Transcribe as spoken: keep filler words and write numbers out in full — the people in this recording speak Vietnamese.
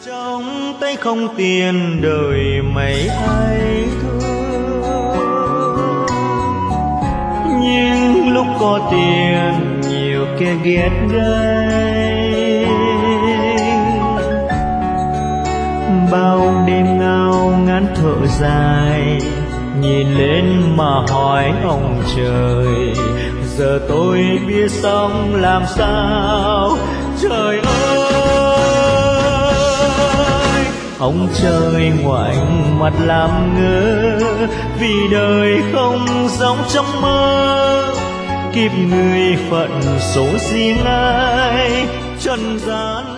trong tay không tiền đời mấy ai thương, nhưng lúc có tiền nhiều kẻ ghét gay. Bao đêm ngao ngán thở dài, nhìn lên mà hỏi ông trời, giờ tôi biết sống làm sao. Trời ơi, ông trời ngoảnh mặt làm ngơ, vì đời không giống trong mơ. Kiếp người phận số riêng ai, trần gian